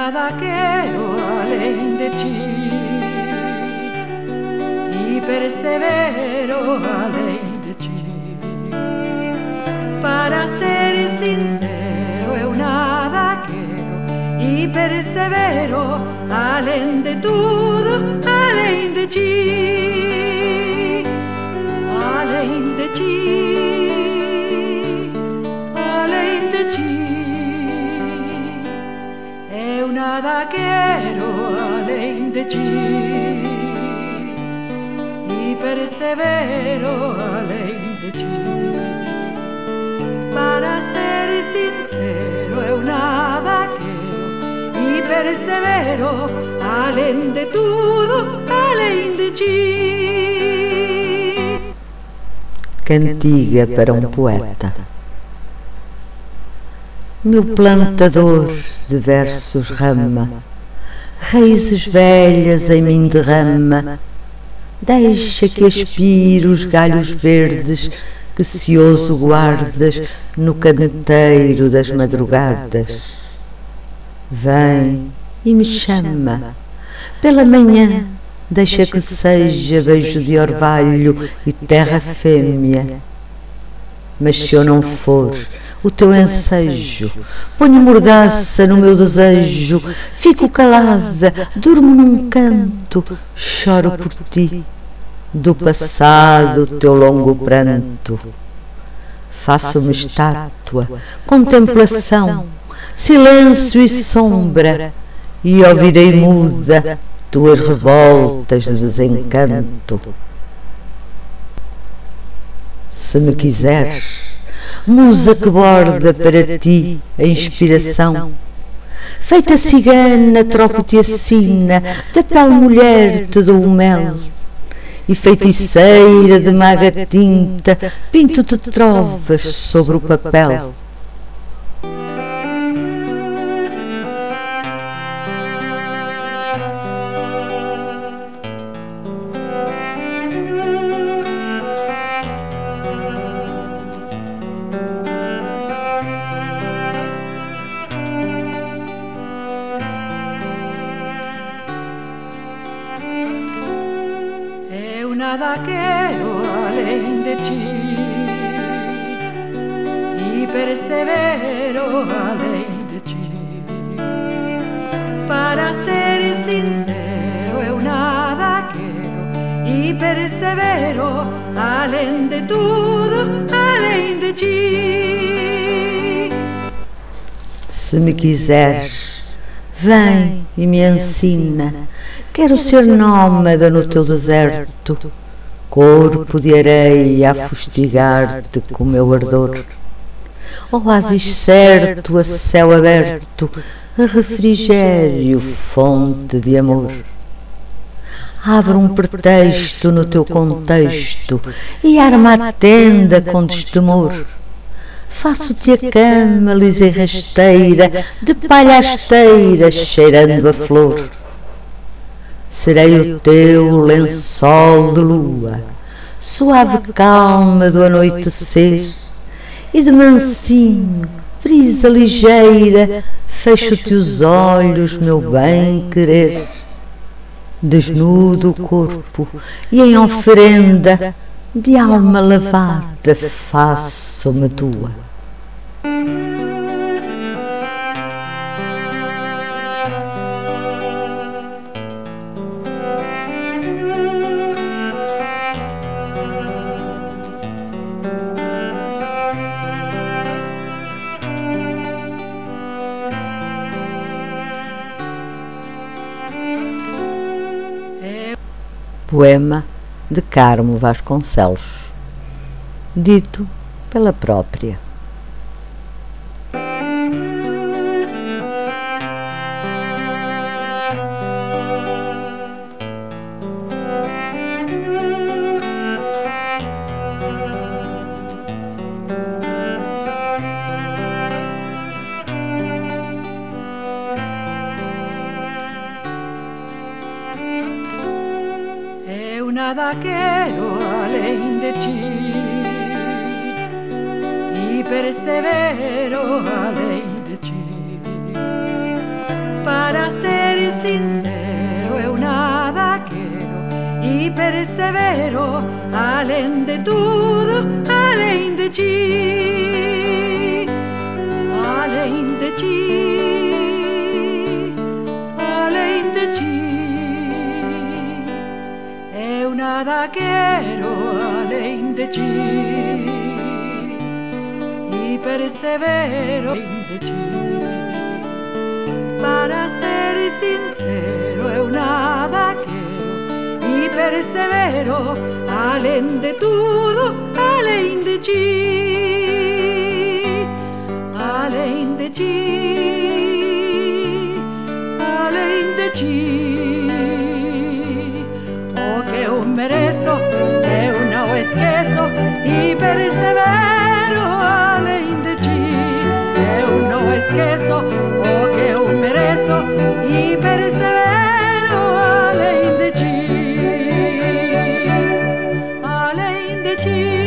nada quero além de ti e persevero além de ti. Para ser sincero, eu nada quero e persevero além de tudo, além de ti, além de ti, além de ti. Eu nada quero além de ti e persevero além de ti. Para ser sincero, eu nada quero e persevero além de tudo, além de ti. Cantiga para um poeta. Meu plantador de versos rama, raízes velhas em mim derrama, deixa que aspire os galhos verdes que cioso guardas no canteiro das madrugadas. Vem e me chama, pela manhã deixa que seja beijo de orvalho e terra fêmea. Mas se eu não for o teu ensejo, ponho mordaça no meu desejo, fico calada, durmo num canto, choro por ti, do passado teu longo pranto. Faço-me estátua, contemplação, silêncio e sombra, e ouvirei muda tuas revoltas de desencanto. Se me quiseres, musa que borda para ti a inspiração, feita cigana troco-te a sina, da pele mulher te dou o mel, e feiticeira de maga tinta pinto-te trovas sobre o papel. Nada quero além de ti e persevero além de ti. Para ser sincero, eu nada quero e persevero além de tudo, além de ti. Se me quiseres, vem e me ensina. Quero ser nómada no teu deserto, corpo de areia a fustigar-te com meu ardor. Oásis certo a céu aberto, refrigério, fonte de amor. Abro um pretexto no teu contexto e arma a tenda com destemor. Faço-te a cama lisa e rasteira, de palha asteira, cheirando a flor. Serei o teu lençol de lua, suave calma do anoitecer, e de mansinho, brisa ligeira, fecho-te os olhos, meu bem-querer. Desnudo o corpo e em oferenda de alma lavada faço-me tua. Poema de Carmo Vasconcelos, dito pela própria. Nada quero além de ti e persevero além de ti. Para ser sincero eu nada quero e persevero além de tudo, além de ti, além de ti, além de ti. Eu nada quero além de ti e persevero além de ti. Para ser sincero eu nada quero e persevero além de tudo, além de ti, além de ti, além de ti. O que eu mereço eu não esqueço e persevero além de ti. Eu não esqueço o que eu mereço e persevero além de ti, além de ti.